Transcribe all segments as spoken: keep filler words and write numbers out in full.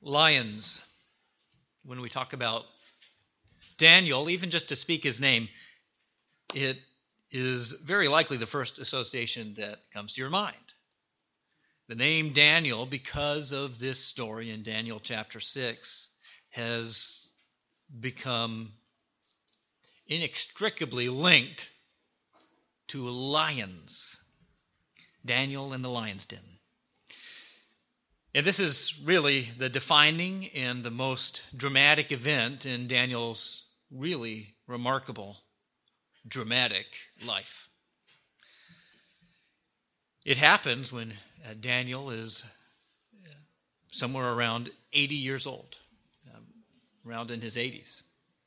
Lions. When we talk about Daniel, even just to speak his name, it is very likely the first association that comes to your mind. The name Daniel, because of this story in Daniel chapter six, has become inextricably linked to lions. Daniel and the lion's den. And this is really the defining and the most dramatic event in Daniel's really remarkable, dramatic life. It happens when uh, Daniel is uh, somewhere around eighty years old, um, around in his eighties.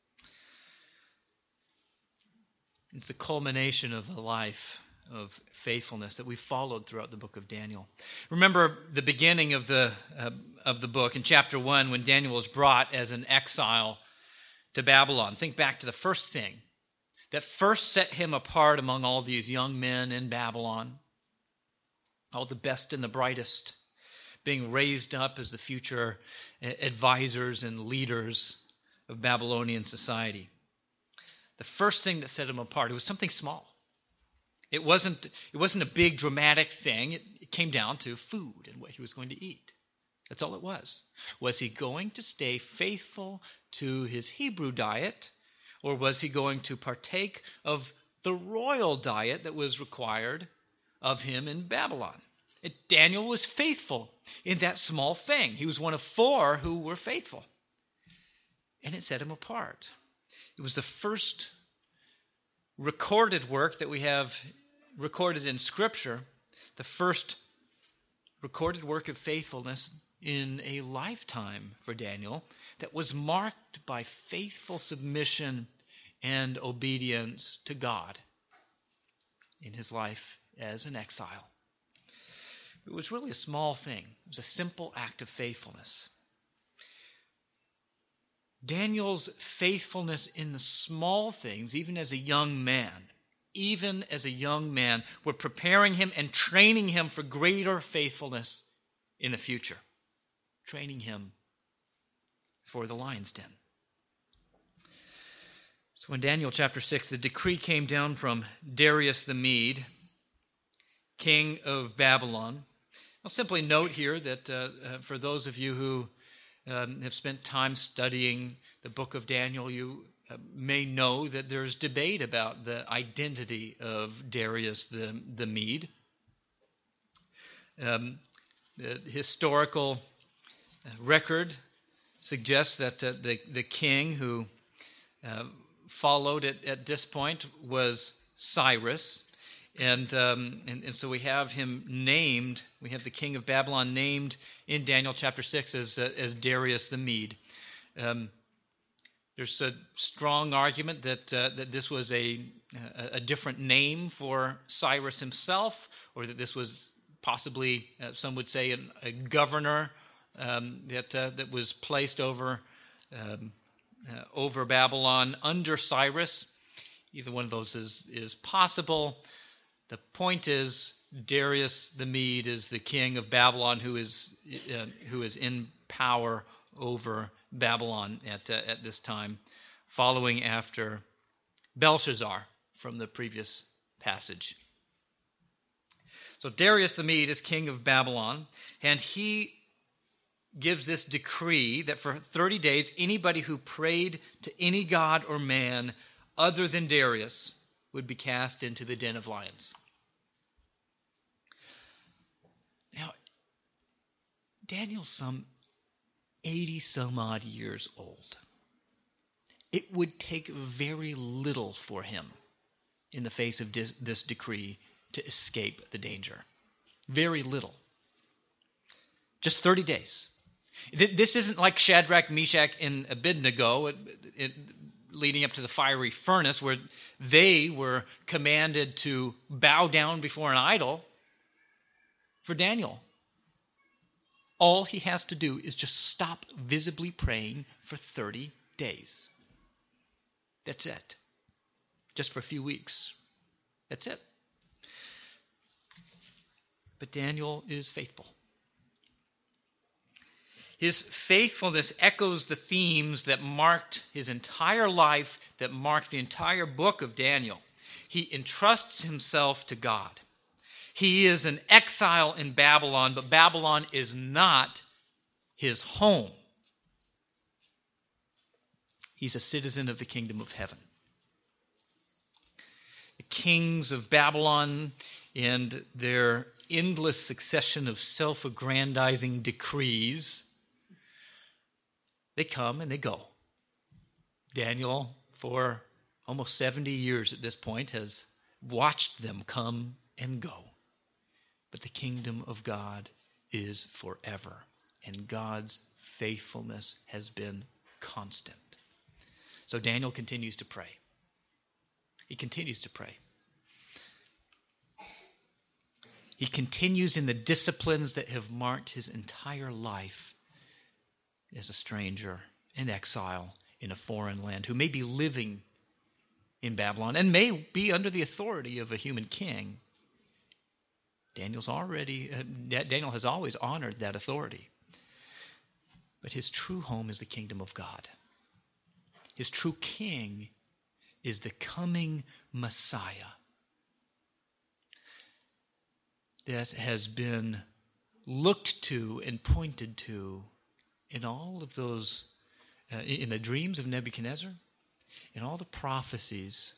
It's the culmination of a life of faithfulness that we followed throughout the book of Daniel. Remember the beginning of the uh, of the book in chapter one when Daniel was brought as an exile to Babylon. Think back to the first thing that first set him apart among all these young men in Babylon, all the best and the brightest, being raised up as the future advisors and leaders of Babylonian society. The first thing that set him apart, it was something small. It wasn't, it wasn't a big dramatic thing. It, it came down to food and what he was going to eat. That's all it was. Was he going to stay faithful to his Hebrew diet, or was he going to partake of the royal diet that was required of him in Babylon? It, Daniel was faithful in that small thing. He was one of four who were faithful. And it set him apart. It was the first recorded work that we have recorded in Scripture, the first recorded work of faithfulness in a lifetime for Daniel that was marked by faithful submission and obedience to God in his life as an exile. It was really a small thing. It was a simple act of faithfulness. Daniel's faithfulness in the small things, even as a young man, even as a young man, were preparing him and training him for greater faithfulness in the future. Training him for the lion's den. So in Daniel chapter six, the decree came down from Darius the Mede, king of Babylon. I'll simply note here that uh, uh, for those of you who um, have spent time studying the book of Daniel, you uh, may know that there's debate about the identity of Darius the, the Mede. Um, the historical record suggests that uh, the, the king who uh, followed at, at this point was Cyrus. And, um, and and so we have him named, we have the king of Babylon named in Daniel chapter six as uh, as Darius the Mede. Um, there's a strong argument that uh, that this was a a different name for Cyrus himself, or that this was possibly, uh, some would say, an, a governor um, that uh, that was placed over um, uh, over Babylon under Cyrus. Either one of those is is possible. The point is, Darius the Mede is the king of Babylon who is uh, who is in power over Babylon at uh, at this time, following after Belshazzar from the previous passage. So Darius the Mede is king of Babylon, and he gives this decree that for thirty days, anybody who prayed to any god or man other than Darius would be cast into the den of lions. Now, Daniel's some eighty some odd years old. It would take very little for him in the face of dis- this decree to escape the danger. Very little. Just thirty days. This isn't like Shadrach, Meshach, and Abednego it, it, leading up to the fiery furnace where they were commanded to bow down before an idol. For Daniel, all he has to do is just stop visibly praying for thirty days. That's it. Just for a few weeks. That's it. But Daniel is faithful. His faithfulness echoes the themes that marked his entire life, that marked the entire book of Daniel. He entrusts himself to God. He is an exile in Babylon, but Babylon is not his home. He's a citizen of the kingdom of heaven. The kings of Babylon and their endless succession of self-aggrandizing decrees, they come and they go. Daniel, for almost seventy years at this point, has watched them come and go. But the kingdom of God is forever, and God's faithfulness has been constant. So Daniel continues to pray. He continues to pray. He continues in the disciplines that have marked his entire life as a stranger, in exile, in a foreign land, who may be living in Babylon and may be under the authority of a human king. Daniel's already, uh, Daniel has always honored that authority. But his true home is the kingdom of God. His true king is the coming Messiah that has been looked to and pointed to in all of those, uh, in the dreams of Nebuchadnezzar, in all the prophecies,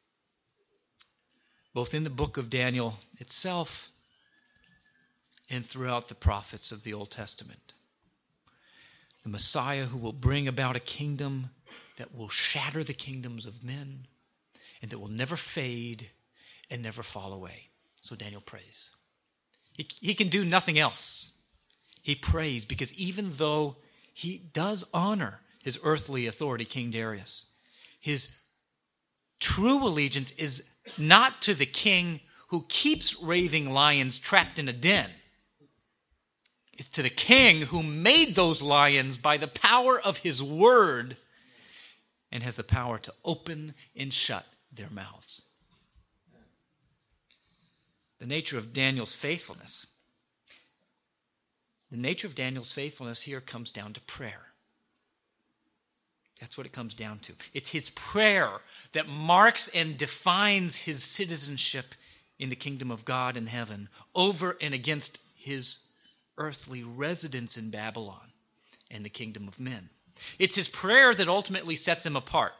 both in the book of Daniel itself and throughout the prophets of the Old Testament. The Messiah who will bring about a kingdom that will shatter the kingdoms of men and that will never fade and never fall away. So Daniel prays. He, he can do nothing else. He prays because even though he does honor his earthly authority, King Darius, his true allegiance is not to the king who keeps raving lions trapped in a den. It's to the king who made those lions by the power of his word and has the power to open and shut their mouths. The nature of Daniel's faithfulness. The nature of Daniel's faithfulness here comes down to prayer. That's what it comes down to. It's his prayer that marks and defines his citizenship in the kingdom of God in heaven over and against his earthly residence in Babylon and the kingdom of men. It's his prayer that ultimately sets him apart.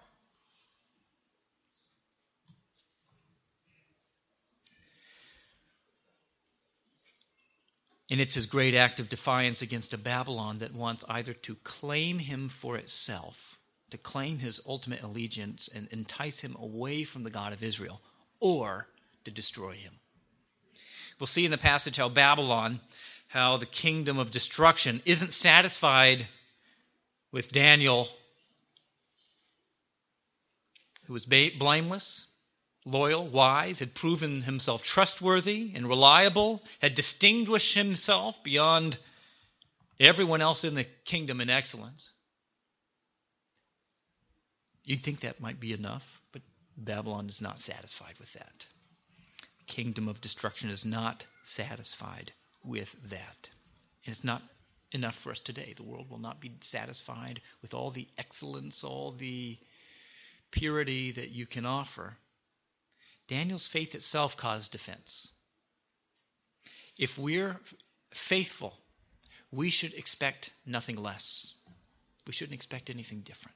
And it's his great act of defiance against a Babylon that wants either to claim him for itself, to claim his ultimate allegiance and entice him away from the God of Israel, or to destroy him. We'll see in the passage how Babylon, how the kingdom of destruction isn't satisfied with Daniel, who was blameless, loyal, wise, had proven himself trustworthy and reliable, had distinguished himself beyond everyone else in the kingdom in excellence. You'd think that might be enough, but Babylon is not satisfied with that. The kingdom of destruction is not satisfied with that. And it's not enough for us today. The world will not be satisfied with all the excellence, all the purity that you can offer. Daniel's faith itself caused defense. If we're faithful, we should expect nothing less. We shouldn't expect anything different.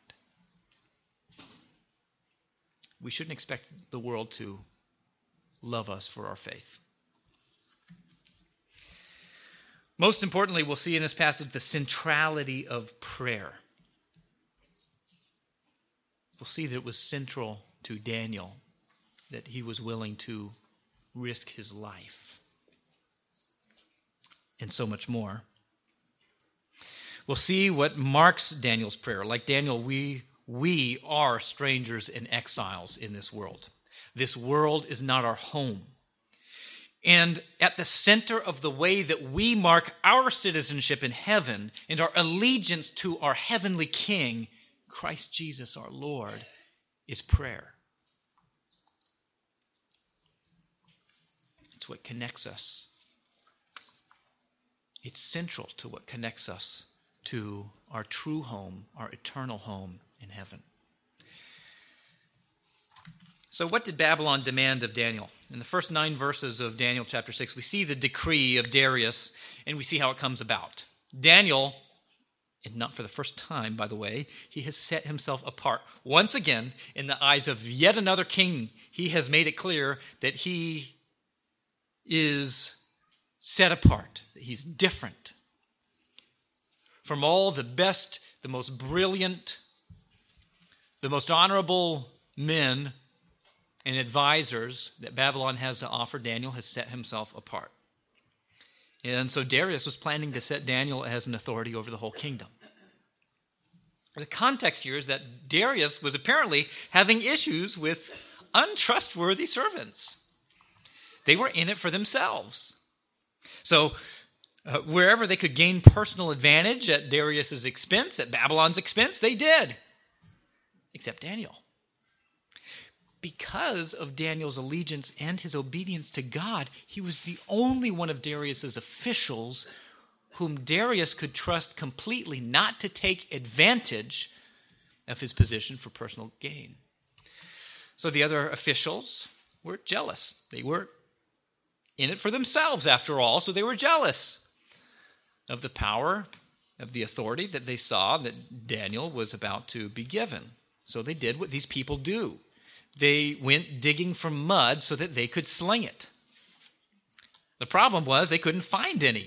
We shouldn't expect the world to love us for our faith. Most importantly, we'll see in this passage the centrality of prayer. We'll see that it was central to Daniel, that he was willing to risk his life, and so much more. We'll see what marks Daniel's prayer. Like Daniel, we we are strangers and exiles in this world. This world is not our home. And at the center of the way that we mark our citizenship in heaven and our allegiance to our heavenly King, Christ Jesus our Lord, is prayer. It's what connects us. It's central to what connects us to our true home, our eternal home in heaven. So what did Babylon demand of Daniel? In the first nine verses of Daniel chapter six, we see the decree of Darius, and we see how it comes about. Daniel, and not for the first time, by the way, he has set himself apart. Once again, in the eyes of yet another king, he has made it clear that he is set apart, that he's different from all the best, the most brilliant, the most honorable men and advisors that Babylon has to offer. Daniel has set himself apart. And so Darius was planning to set Daniel as an authority over the whole kingdom. The context here is that Darius was apparently having issues with untrustworthy servants. They were in it for themselves. So uh, wherever they could gain personal advantage at Darius' expense, at Babylon's expense, they did. Except Daniel. Because of Daniel's allegiance and his obedience to God, he was the only one of Darius' officials whom Darius could trust completely not to take advantage of his position for personal gain. So the other officials were jealous. They were in it for themselves, after all, so they were jealous of the power, of the authority that they saw that Daniel was about to be given. So they did what these people do. They went digging for mud so that they could sling it. The problem was they couldn't find any.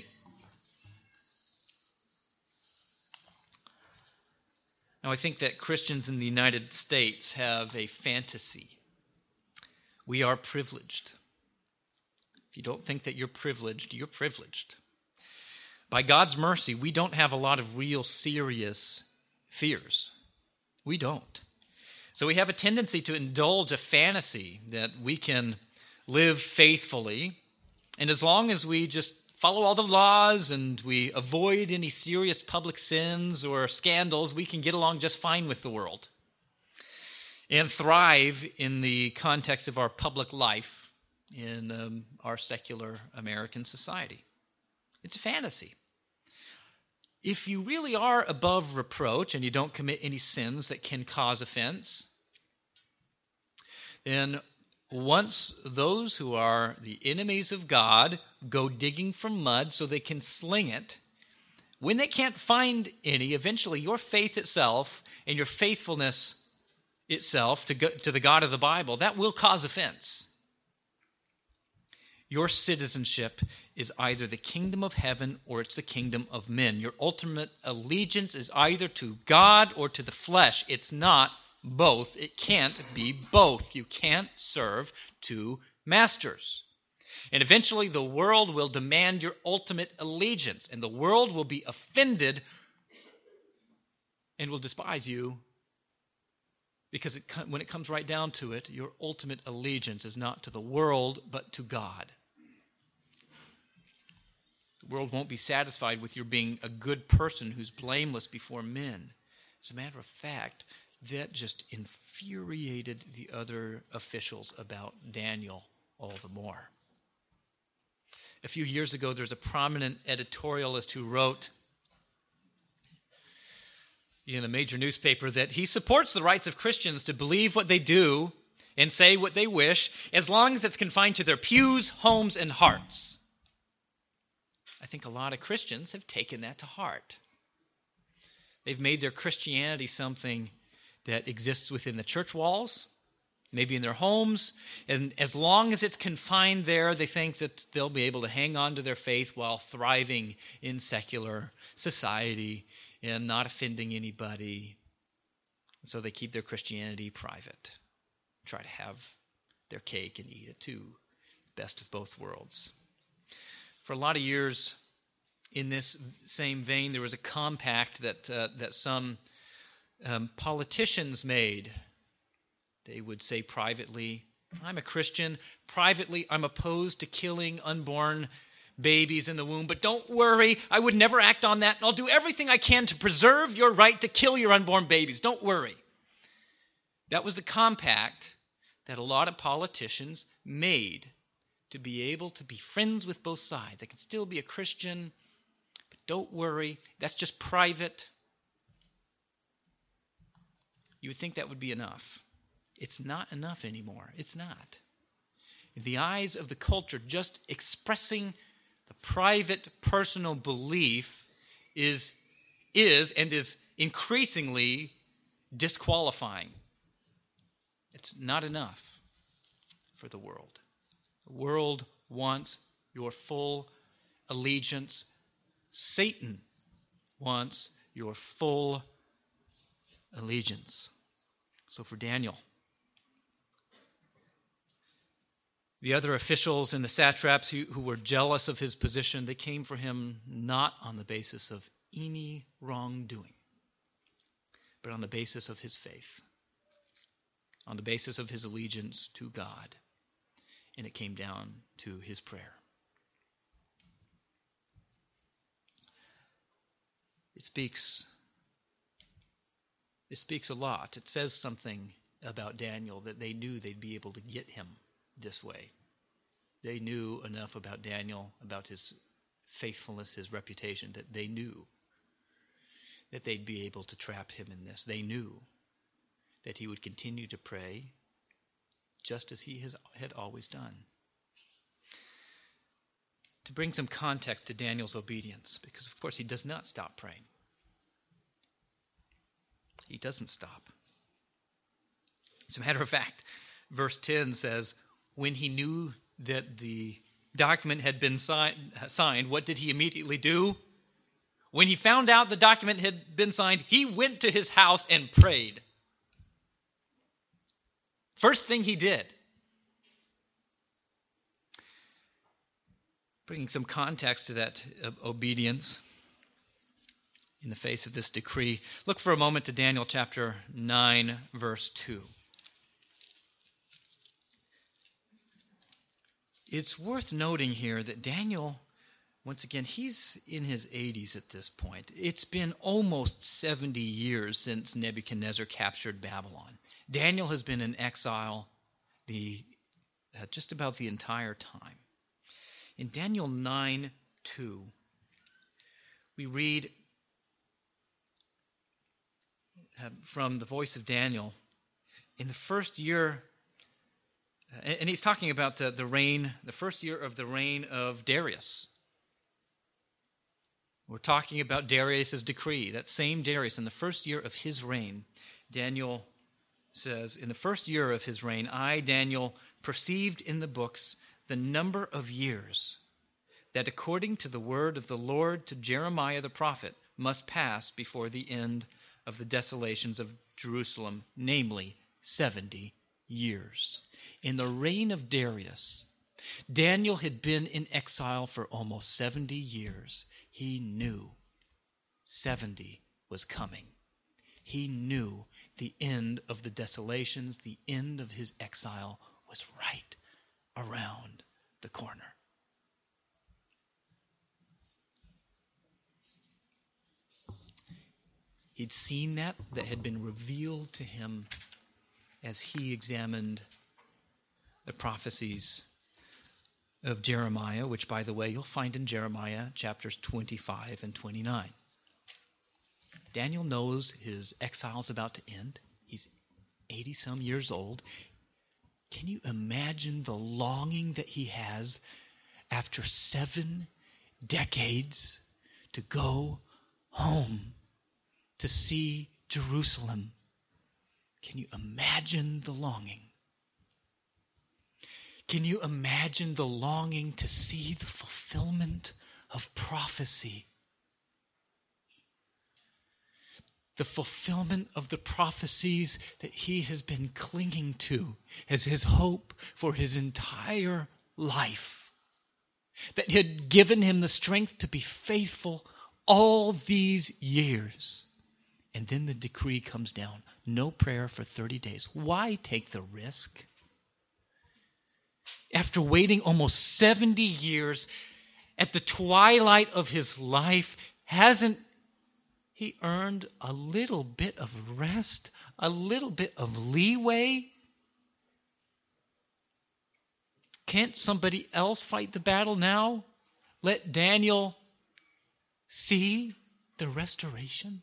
Now, I think that Christians in the United States have a fantasy. We are privileged. If you don't think that you're privileged, you're privileged. By God's mercy, we don't have a lot of real serious fears. We don't. So we have a tendency to indulge a fantasy that we can live faithfully, and as long as we just follow all the laws and we avoid any serious public sins or scandals, we can get along just fine with the world and thrive in the context of our public life in um, our secular American society. It's a fantasy. If you really are above reproach and you don't commit any sins that can cause offense, then once those who are the enemies of God go digging for mud so they can sling it, when they can't find any, eventually your faith itself and your faithfulness itself to, go, to the God of the Bible, that will cause offense. Your citizenship is either the kingdom of heaven or it's the kingdom of men. Your ultimate allegiance is either to God or to the flesh. It's not both. It can't be both. You can't serve two masters. And eventually the world will demand your ultimate allegiance, and the world will be offended and will despise you because it, when it comes right down to it, your ultimate allegiance is not to the world but to God. The world won't be satisfied with your being a good person who's blameless before men. As a matter of fact, that just infuriated the other officials about Daniel all the more. A few years ago, there's a prominent editorialist who wrote in a major newspaper that he supports the rights of Christians to believe what they do and say what they wish, as long as it's confined to their pews, homes, and hearts. I think a lot of Christians have taken that to heart. They've made their Christianity something that exists within the church walls, maybe in their homes, and as long as it's confined there, they think that they'll be able to hang on to their faith while thriving in secular society and not offending anybody. So they keep their Christianity private, try to have their cake and eat it too, best of both worlds. For a lot of years, in this same vein, there was a compact that uh, that some um, politicians made. They would say privately, I'm a Christian. Privately, I'm opposed to killing unborn babies in the womb. But don't worry, I would never act on that. And I'll do everything I can to preserve your right to kill your unborn babies. Don't worry. That was the compact that a lot of politicians made to be able to be friends with both sides. I can still be a Christian, but Don't worry. That's just private. You would think that would be enough. It's not enough anymore. It's not. In the eyes of the culture, just expressing the private, personal belief is, is and is increasingly disqualifying. It's not enough for the world. The world wants your full allegiance. Satan wants your full allegiance. So for Daniel, the other officials and the satraps who, who were jealous of his position, they came for him not on the basis of any wrongdoing, but on the basis of his faith, on the basis of his allegiance to God. And it came down to his prayer. It speaks, it speaks a lot. It says something about Daniel that they knew they'd be able to get him this way. They knew enough about Daniel, about his faithfulness, his reputation, that they knew that they'd be able to trap him in this. They knew that he would continue to pray just as he has, had always done. To bring some context to Daniel's obedience, because of course he does not stop praying. He doesn't stop. As a matter of fact, verse ten says, when he knew that the document had been signed, signed, what did he immediately do? When he found out the document had been signed, he went to his house and prayed. First thing he did. Bringing some context to that obedience in the face of this decree, look for a moment to Daniel chapter nine, verse two. It's worth noting here that Daniel, once again, he's in his eighties at this point. It's been almost seventy years since Nebuchadnezzar captured Babylon. Daniel has been in exile the uh, just about the entire time. In Daniel nine two, we read uh, from the voice of Daniel, in the first year, uh, and, and he's talking about uh, the reign, the first year of the reign of Darius. We're talking about Darius' decree, that same Darius, in the first year of his reign. Daniel says, in the first year of his reign, I, Daniel, perceived in the books the number of years that according to the word of the Lord to Jeremiah the prophet must pass before the end of the desolations of Jerusalem, namely seventy years. In the reign of Darius, Daniel had been in exile for almost seventy years. He knew seventy was coming. He knew the end of the desolations, the end of his exile was right around the corner. He'd seen that, that had been revealed to him as he examined the prophecies of Jeremiah, which, by the way, you'll find in Jeremiah chapters twenty-five and twenty-nine. Daniel knows his exile's about to end. He's eighty-some years old. Can you imagine the longing that he has after seven decades to go home, to see Jerusalem? Can you imagine the longing? Can you imagine the longing to see the fulfillment of prophecy? The fulfillment of the prophecies that he has been clinging to as his hope for his entire life, that had given him the strength to be faithful all these years. And then the decree comes down. No prayer for thirty days. Why take the risk? After waiting almost seventy years, at the twilight of his life, hasn't he earned a little bit of rest, a little bit of leeway? Can't somebody else fight the battle now? Let Daniel see the restoration?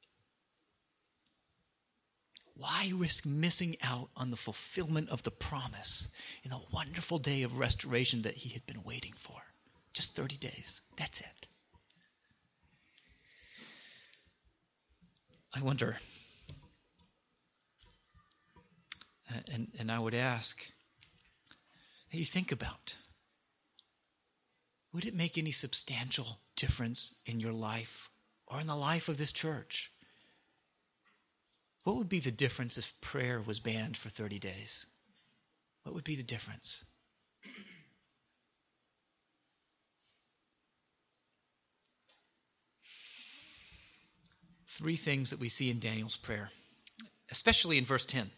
Why risk missing out on the fulfillment of the promise in the wonderful day of restoration that he had been waiting for? Just thirty days. That's it. I wonder, and, and I would ask, that you think about, would it make any substantial difference in your life or in the life of this church? What would be the difference if prayer was banned for thirty days? What would be the difference? Three things that we see in Daniel's prayer, especially in verse ten.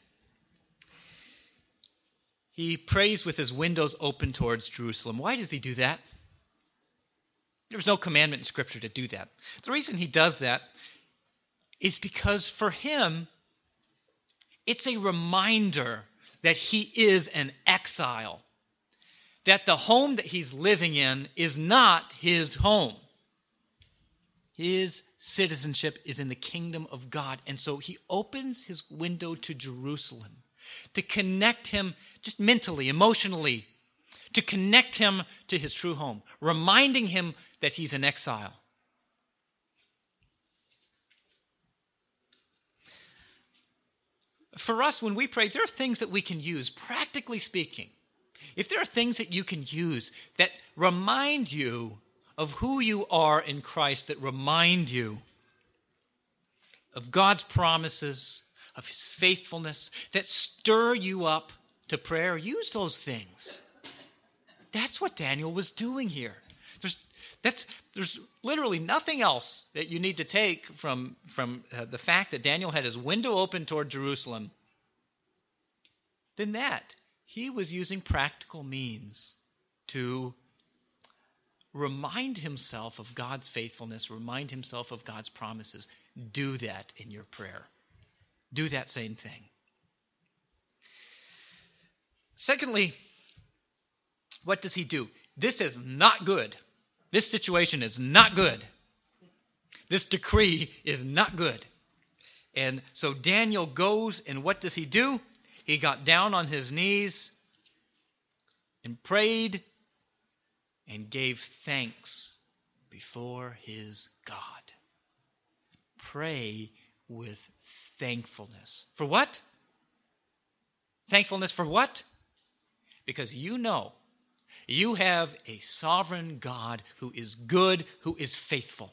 He prays with his windows open towards Jerusalem. Why does he do that? There's no commandment in Scripture to do that. The reason he does that is because for him, it's a reminder that he is an exile, that the home that he's living in is not his home. His citizenship is in the kingdom of God. And so he opens his window to Jerusalem to connect him just mentally, emotionally, to connect him to his true home, reminding him that he's in exile. For us, when we pray, there are things that we can use, practically speaking. If there are things that you can use that remind you of who you are in Christ, that remind you of God's promises, of his faithfulness, that stir you up to prayer, use those things. That's what Daniel was doing here. There's, that's, there's literally nothing else that you need to take from, from uh, the fact that Daniel had his window open toward Jerusalem than that. He was using practical means to remind himself of God's faithfulness, remind himself of God's promises. Do that in your prayer. Do that same thing. Secondly, what does he do? This is not good. This situation is not good. This decree is not good. And so Daniel goes, and what does he do? He got down on his knees and prayed and gave thanks before his God. Pray with thankfulness. For what? Thankfulness for what? Because you know you have a sovereign God who is good, who is faithful.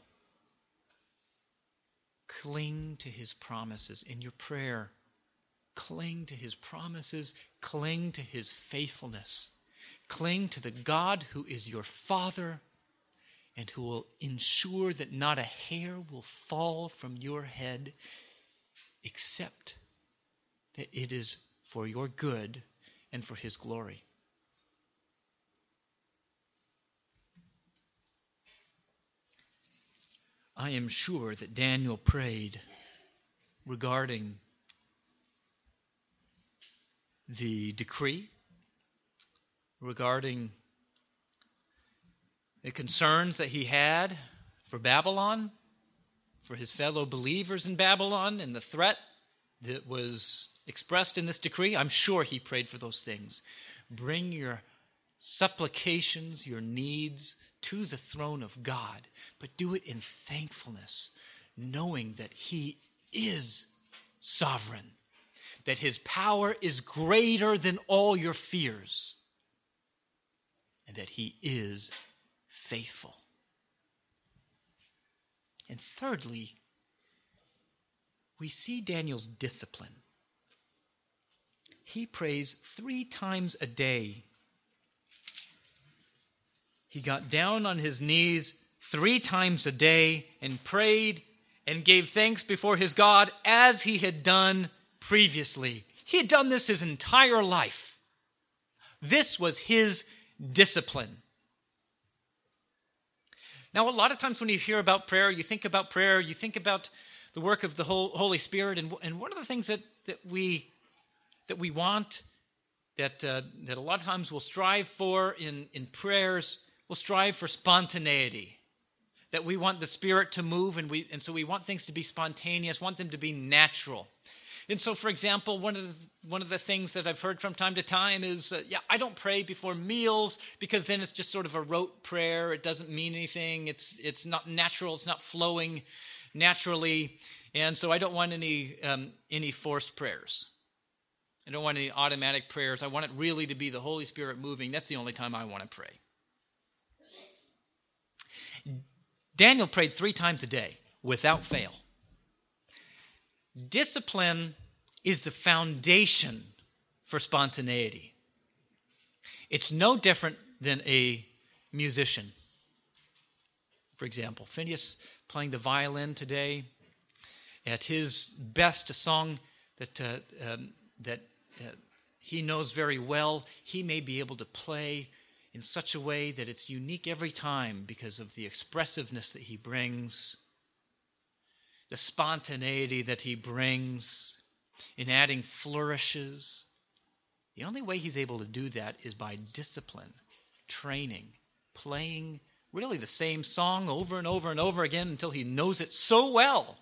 Cling to his promises in your prayer. Cling to his promises. Cling to his faithfulness. Cling to the God who is your Father and who will ensure that not a hair will fall from your head except that it is for your good and for his glory. I am sure that Daniel prayed regarding the decree, regarding the concerns that he had for Babylon, for his fellow believers in Babylon, and the threat that was expressed in this decree. I'm sure he prayed for those things. Bring your supplications, your needs to the throne of God, but do it in thankfulness, knowing that he is sovereign, that his power is greater than all your fears, and that he is faithful. And thirdly, we see Daniel's discipline. He prays three times a day. He got down on his knees three times a day and prayed and gave thanks before his God as he had done previously. He had done this his entire life. This was his discipline. Now, a lot of times when you hear about prayer, you think about prayer, you think about the work of the Holy Spirit, and, and one of the things that, that we that we want, that uh, that a lot of times we'll strive for in, in prayers, we'll strive for spontaneity. that we want the Spirit to move, and we and so we want things to be spontaneous, want them to be natural. And so, for example, one of the, one of the things that I've heard from time to time is, uh, yeah, I don't pray before meals because then it's just sort of a rote prayer. It doesn't mean anything. It's it's not natural. It's not flowing naturally, and so I don't want any um, any forced prayers. I don't want any automatic prayers. I want it really to be the Holy Spirit moving. That's the only time I want to pray. Daniel prayed three times a day without fail. Discipline is the foundation for spontaneity. It's no different than a musician. For example, Phineas playing the violin today, at his best, a song that uh, um, that uh, he knows very well, he may be able to play in such a way that it's unique every time because of the expressiveness that he brings, the spontaneity that he brings in adding flourishes. The only way he's able to do that is by discipline, training, playing really the same song over and over and over again until he knows it so well.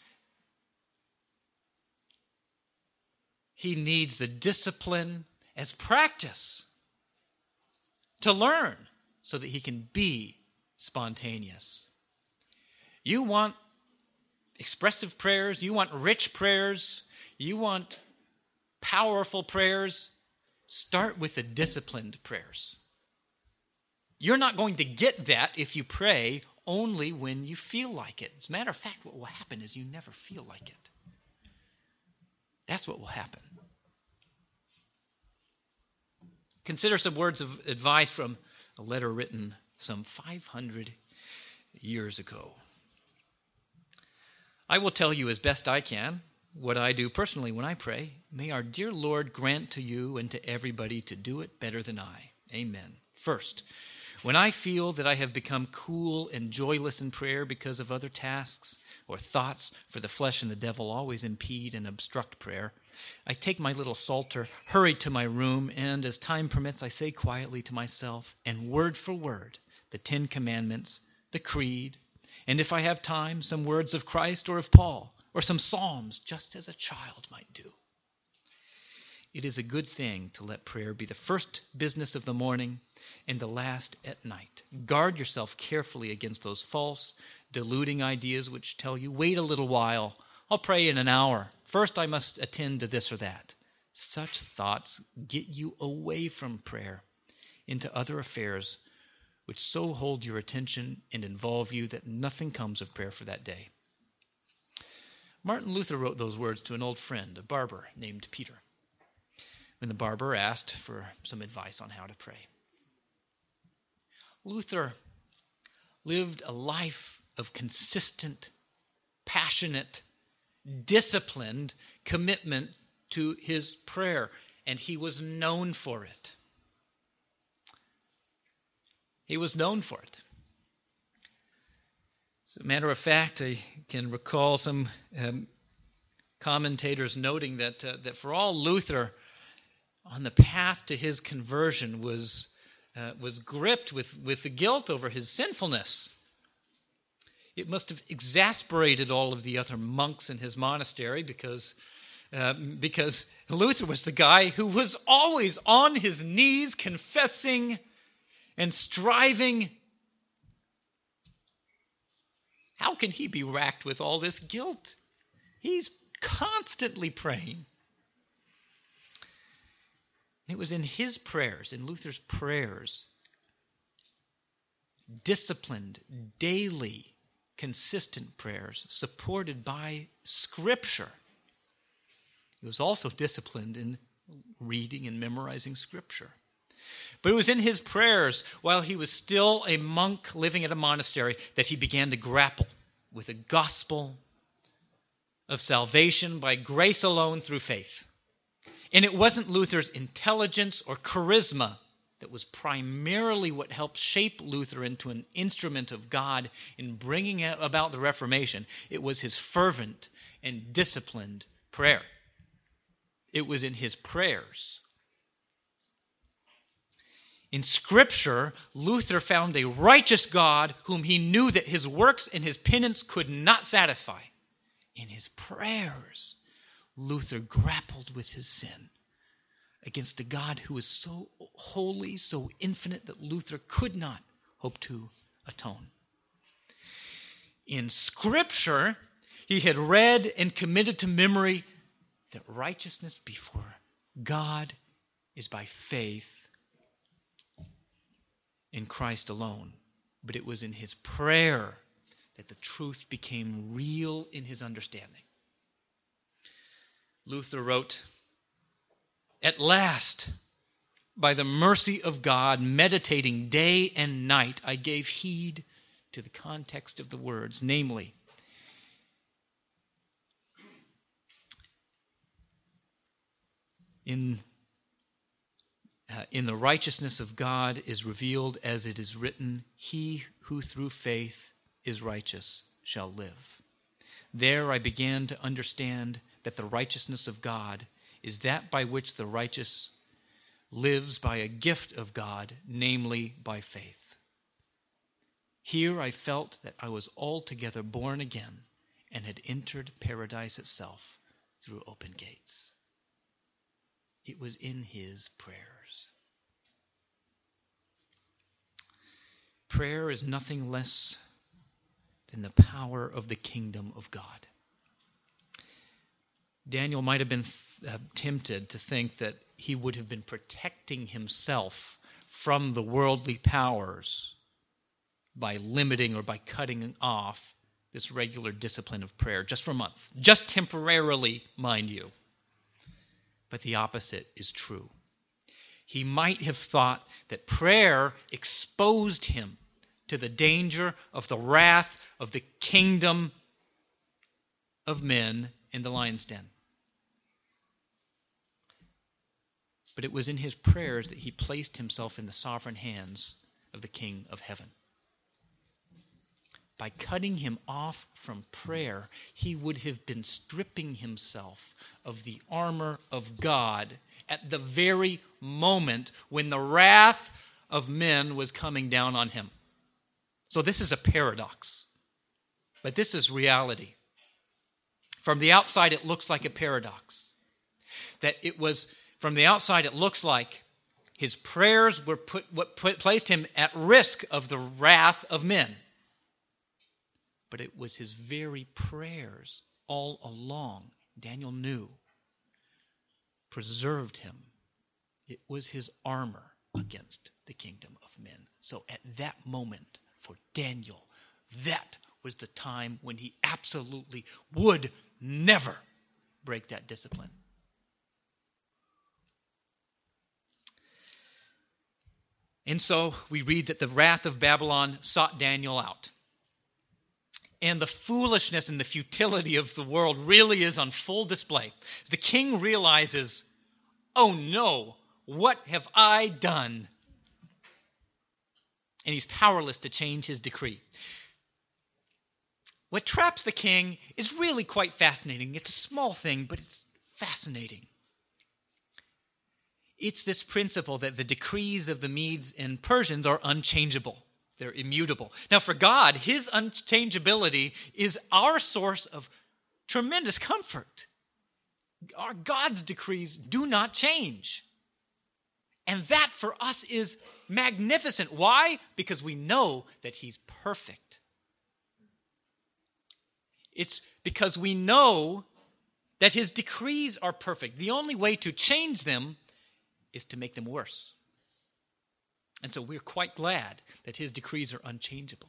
He needs the discipline as practice to learn so that he can be spontaneous. You want expressive prayers, you want rich prayers, you want powerful prayers, start with the disciplined prayers. You're not going to get that if you pray only when you feel like it. As a matter of fact, what will happen is you never feel like it. That's what will happen. Consider some words of advice from a letter written some five hundred years ago. I will tell you as best I can what I do personally when I pray. May our dear Lord grant to you and to everybody to do it better than I. Amen. First, when I feel that I have become cool and joyless in prayer because of other tasks or thoughts, for the flesh and the devil always impede and obstruct prayer, I take my little psalter, hurry to my room, and as time permits, I say quietly to myself, and word for word, the Ten Commandments, the Creed, and if I have time, some words of Christ or of Paul, or some psalms, just as a child might do. It is a good thing to let prayer be the first business of the morning and the last at night. Guard yourself carefully against those false, deluding ideas which tell you, wait a little while, I'll pray in an hour. First I must attend to this or that. Such thoughts get you away from prayer into other affairs which so hold your attention and involve you that nothing comes of prayer for that day. Martin Luther wrote those words to an old friend, a barber named Peter, when the barber asked for some advice on how to pray. Luther lived a life of consistent, passionate, disciplined commitment to his prayer, and he was known for it. He was known for it. As a matter of fact, I can recall some um, commentators noting that uh, that for all Luther, on the path to his conversion was uh, was gripped with, with the guilt over his sinfulness. It must have exasperated all of the other monks in his monastery because uh, because Luther was the guy who was always on his knees confessing and striving. How can he be racked with all this guilt? He's constantly praying. It was in his prayers, in Luther's prayers, disciplined, daily, consistent prayers supported by Scripture. He was also disciplined in reading and memorizing Scripture. But it was in his prayers, while he was still a monk living at a monastery, that he began to grapple with the gospel of salvation by grace alone through faith. And it wasn't Luther's intelligence or charisma that was primarily what helped shape Luther into an instrument of God in bringing about the Reformation. It was his fervent and disciplined prayer. It was in his prayers. In Scripture, Luther found a righteous God whom he knew that his works and his penance could not satisfy. In his prayers, Luther grappled with his sin against a God who is so holy, so infinite, that Luther could not hope to atone. In Scripture, he had read and committed to memory that righteousness before God is by faith in Christ alone. But it was in his prayer that the truth became real in his understanding. Luther wrote, "At last, by the mercy of God, meditating day and night, I gave heed to the context of the words, namely, in, uh, in the righteousness of God is revealed as it is written, he who through faith is righteous shall live. There I began to understand that the righteousness of God is that by which the righteous lives by a gift of God, namely by faith. Here I felt that I was altogether born again and had entered paradise itself through open gates." It was in his prayers. Prayer is nothing less than the power of the kingdom of God. Daniel might have been uh, tempted to think that he would have been protecting himself from the worldly powers by limiting or by cutting off this regular discipline of prayer just for a month. Just temporarily, mind you. But the opposite is true. He might have thought that prayer exposed him to the danger of the wrath of the kingdom of men in the lion's den. But it was in his prayers that he placed himself in the sovereign hands of the King of heaven. By cutting him off from prayer, he would have been stripping himself of the armor of God at the very moment when the wrath of men was coming down on him. So this is a paradox, but this is reality. From the outside, it looks like a paradox. That it was, from the outside, it looks like his prayers were put, what put, placed him at risk of the wrath of men. But it was his very prayers all along, Daniel knew, preserved him. It was his armor against the kingdom of men. So at that moment, for Daniel, that was the time when he absolutely would never break that discipline. And so we read that the wrath of Babylon sought Daniel out. And the foolishness and the futility of the world really is on full display. The king realizes, oh no, what have I done? And he's powerless to change his decree. What traps the king is really quite fascinating. It's a small thing, but it's fascinating. It's this principle that the decrees of the Medes and Persians are unchangeable. They're immutable. Now, for God, his unchangeability is our source of tremendous comfort. Our God's decrees do not change. And that for us is magnificent. Why? Because we know that he's perfect. It's because we know that his decrees are perfect. The only way to change them is to make them worse. And so we're quite glad that his decrees are unchangeable.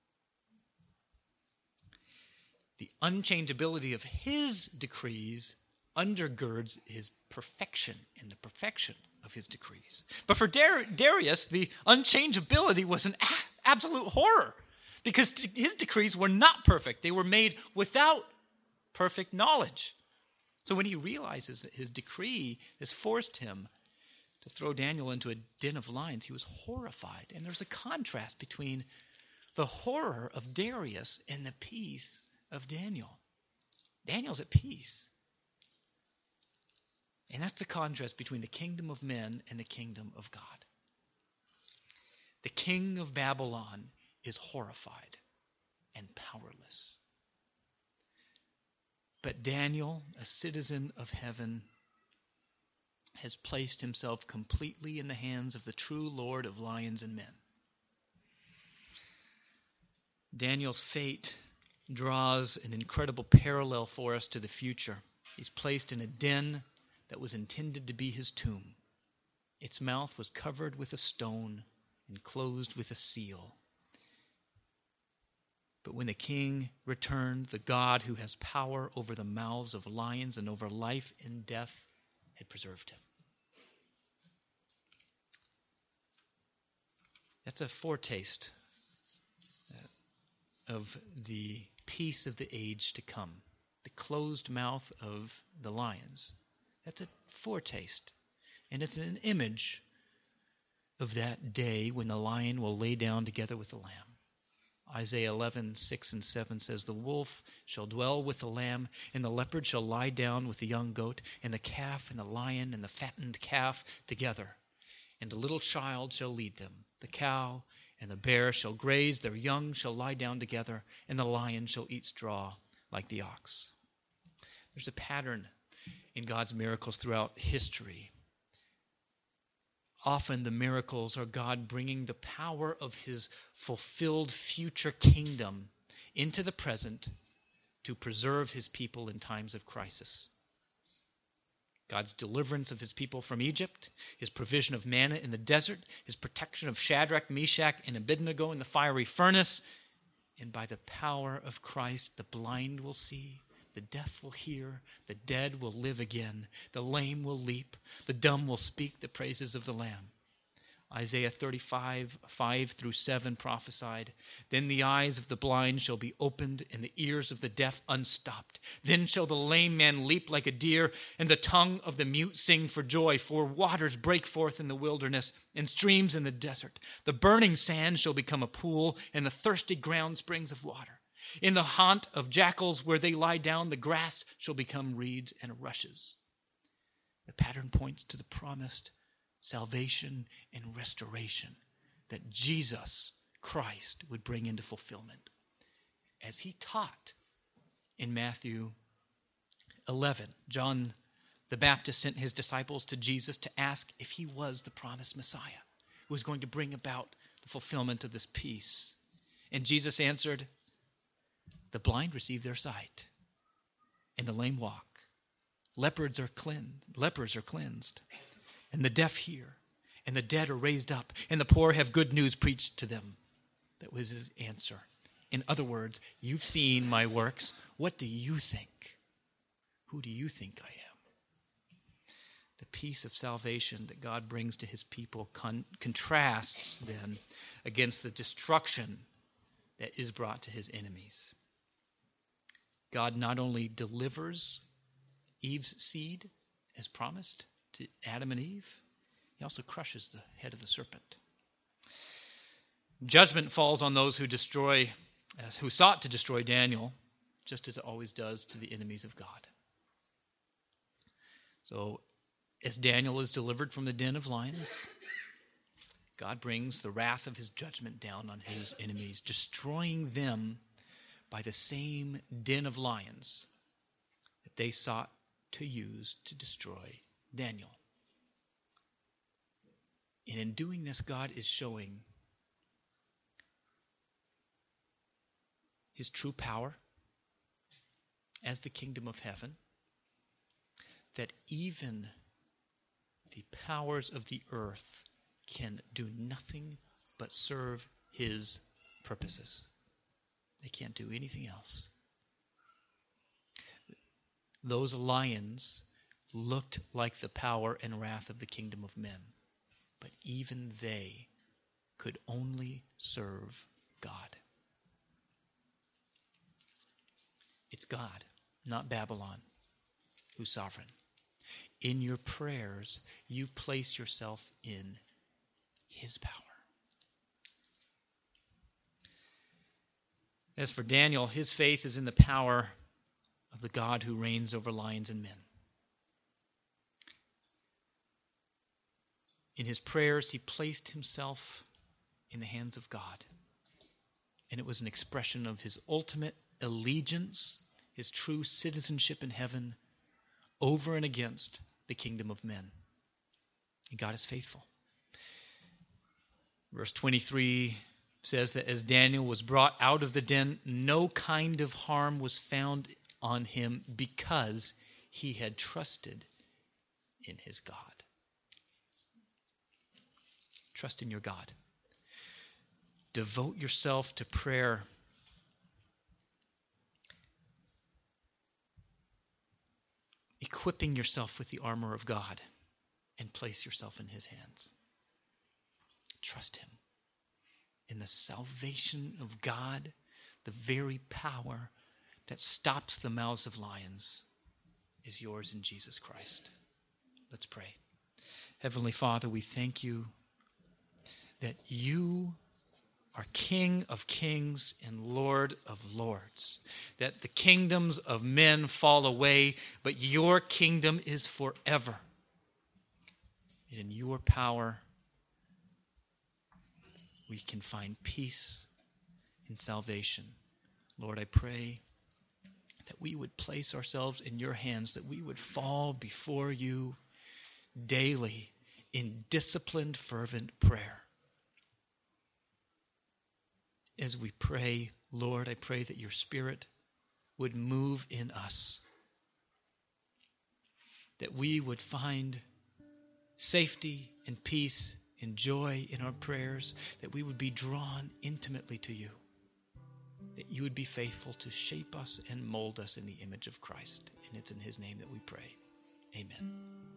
The unchangeability of his decrees undergirds his perfection and the perfection of his decrees. But for Dar- Darius, the unchangeability was an a- absolute horror because t- his decrees were not perfect. They were made without perfect knowledge. So when he realizes that his decree has forced him to throw Daniel into a den of lions, he was horrified. And there's a contrast between the horror of Darius and the peace of Daniel. Daniel's at peace. And that's the contrast between the kingdom of men and the kingdom of God. The king of Babylon is horrified and powerless. But Daniel, a citizen of heaven, has placed himself completely in the hands of the true Lord of lions and men. Daniel's fate draws an incredible parallel for us to the future. He's placed in a den that was intended to be his tomb. Its mouth was covered with a stone and closed with a seal. But when the king returned, the God who has power over the mouths of lions and over life and death had preserved him. That's a foretaste of the peace of the age to come. The closed mouth of the lions. That's a foretaste. And it's an image of that day when the lion will lay down together with the lamb. Isaiah eleven, six and seven says, "The wolf shall dwell with the lamb, and the leopard shall lie down with the young goat, and the calf and the lion and the fattened calf together. And a little child shall lead them. The cow and the bear shall graze, their young shall lie down together, and the lion shall eat straw like the ox." There's a pattern in God's miracles throughout history. Often the miracles are God bringing the power of his fulfilled future kingdom into the present to preserve his people in times of crisis. God's deliverance of his people from Egypt, his provision of manna in the desert, his protection of Shadrach, Meshach, and Abednego in the fiery furnace, and by the power of Christ, the blind will see, the deaf will hear, the dead will live again, the lame will leap, the dumb will speak the praises of the Lamb. Isaiah thirty-five, five through seven prophesied, "Then the eyes of the blind shall be opened, and the ears of the deaf unstopped. Then shall the lame man leap like a deer, and the tongue of the mute sing for joy. For waters break forth in the wilderness, and streams in the desert. The burning sand shall become a pool, and the thirsty ground springs of water. In the haunt of jackals where they lie down, the grass shall become reeds and rushes." The pattern points to the promised salvation and restoration that Jesus Christ would bring into fulfillment. As he taught in Matthew eleven, John the Baptist sent his disciples to Jesus to ask if he was the promised Messiah who was going to bring about the fulfillment of this peace. And Jesus answered, "The blind receive their sight, and the lame walk. Leopards are cleansed, lepers are cleansed, and the deaf hear, and the dead are raised up, and the poor have good news preached to them." That was his answer. In other words, you've seen my works. What do you think? Who do you think I am? The peace of salvation that God brings to his people con- contrasts then against the destruction that is brought to his enemies. God not only delivers Eve's seed as promised to Adam and Eve, he also crushes the head of the serpent. Judgment falls on those who destroy, uh, who sought to destroy Daniel, just as it always does to the enemies of God. So, as Daniel is delivered from the den of lions, God brings the wrath of his judgment down on his enemies, destroying them by the same den of lions that they sought to use to destroy Daniel. And in doing this, God is showing his true power as the kingdom of heaven, that even the powers of the earth can do nothing but serve his purposes. They can't do anything else. Those lions looked like the power and wrath of the kingdom of men, but even they could only serve God. It's God, not Babylon, who's sovereign. In your prayers, you place yourself in his power. As for Daniel, his faith is in the power of the God who reigns over lions and men. In his prayers, he placed himself in the hands of God. And it was an expression of his ultimate allegiance, his true citizenship in heaven, over and against the kingdom of men. And God is faithful. Verse twenty-three says that as Daniel was brought out of the den, no kind of harm was found on him because he had trusted in his God. Trust in your God. Devote yourself to prayer. Equipping yourself with the armor of God, and place yourself in his hands. Trust him in the salvation of God, the very power that stops the mouths of lions is yours in Jesus Christ. Let's pray. Heavenly Father, we thank you that you are King of kings and Lord of lords, that the kingdoms of men fall away, but your kingdom is forever. And in your power, we can find peace and salvation. Lord, I pray that we would place ourselves in your hands, that we would fall before you daily in disciplined, fervent prayer. As we pray, Lord, I pray that your Spirit would move in us, that we would find safety and peace and joy in our prayers, that we would be drawn intimately to you, that you would be faithful to shape us and mold us in the image of Christ. And it's in his name that we pray. Amen.